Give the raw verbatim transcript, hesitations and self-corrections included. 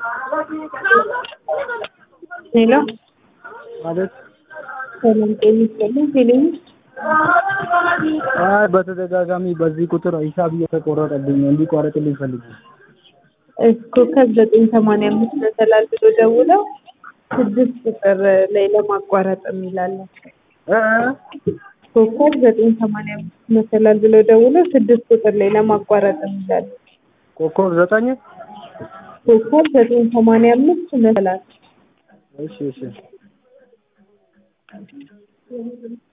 ሄሎ ማለት ሰላም ጤና ይስጥልኝ። ፊልም አይ በተደጋጋሚ በዚህ ቁጥር ሂሳብ እየተቆረጠብኝ ነው እንዲቆረጥልኝ ፈልጌ እስኮ ከዘጠኝ ሰማንያ አምስት መሰላል ብሎ ደውለው ስድስት ቁጥር ላይ ለማቋረጥ የሚላል እ ኮከብ ዘጠኝ ሰማንያ አምስት መሰላል ብሎ ደውለው ስድስት ቁጥር ላይ ለማቋረጥ የሚላል ኮከብ ዘጠኝ ኮከብ ዘጠኝ ሰማንያ አምስት መሰላል እሺ እሺ